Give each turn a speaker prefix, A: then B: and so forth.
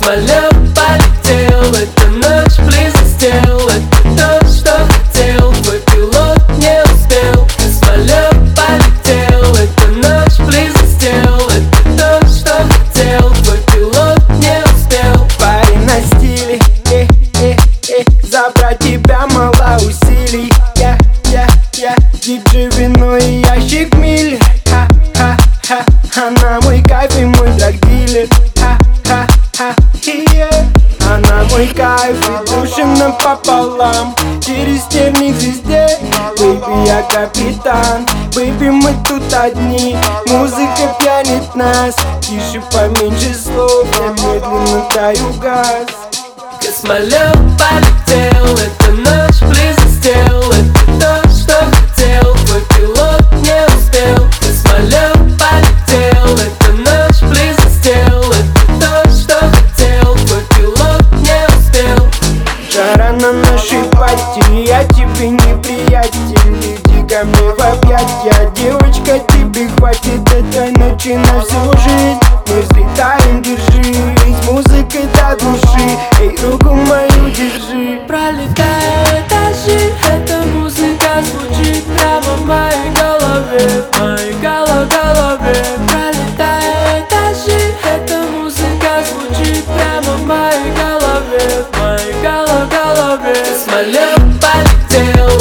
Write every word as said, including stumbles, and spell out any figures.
A: Самолет полетел, эта ночь близость тел. Это то, что хотел, твой пилот не успел. Самолет полетел, эта ночь близость тел. Это то, что хотел, твой пилот не успел.
B: Парень на стиле, э, э, э, забрать тебя мало усилий. Я, я, я, диджей, вино и ящик мили. Ха-ха-ха, она мой кайф и мой драгдилер. Ха-ха-ха, yeah. Она мой кайф и душим напополам. Через терник звезде, бэйби, я капитан. Бэйби, мы тут одни, музыка пьянит нас. Тише, поменьше слов, я медленно даю газ.
A: Космолет полетел, эта ночь близость тел. Это то, что хотел, твой пилот не успел. Космолет полетел, эта ночь близость тел. Это то, что хотел, твой пилот не успел.
B: Жара на нашей пати, я тебе не приятель. Иди ко мне в объятья, девочка, тебе хватит этой ночи на всю жизнь. Мы взлетаем, держись, музыкой до души. Эй, руку мою держи.
A: Пролетая этажи, эта музыка звучит прямо в моей голове, в моей голо- голове. Пролетая этажи, эта музыка звучит прямо в моей голове, в моей голо- голове. Самолет полетел,